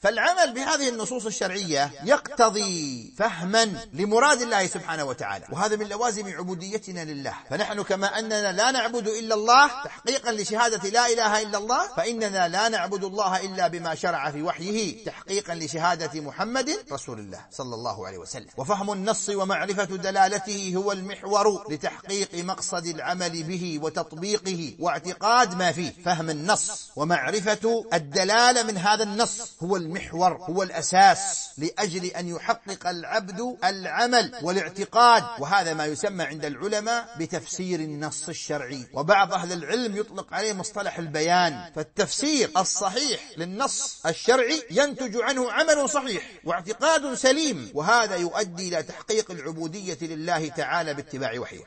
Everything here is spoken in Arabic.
فالعمل بهذه النصوص الشرعية يقتضي فهما لمراد الله سبحانه وتعالى، وهذا من لوازم عبوديتنا لله. فنحن كما أننا لا نعبد إلا الله تحقيقا لشهادة لا إله إلا الله، فإننا لا نعبد الله إلا بما شرع في وحيه تحقيقا لشهادة محمد رسول الله صلى الله عليه وسلم. وفهم النص ومعرفة دلالته هو المحور لتحقيق مقصد العمل به وتطبيقه واعتقاد ما فيه. فهم النص ومعرفة الدلالة من هذا النص هو المحور، هو الأساس لأجل أن يحقق العبد العمل والاعتقاد، وهذا ما يسمى عند العلماء بتفسير النص الشرعي. وبعض أهل العلم يطلق عليه مصطلح البيان. فالتفسير الصحيح للنص الشرعي ينتج عنه عمل صحيح واعتقاد سليم، وهذا يؤدي إلى تحقيق العبودية لله تعالى باتباع وحيه.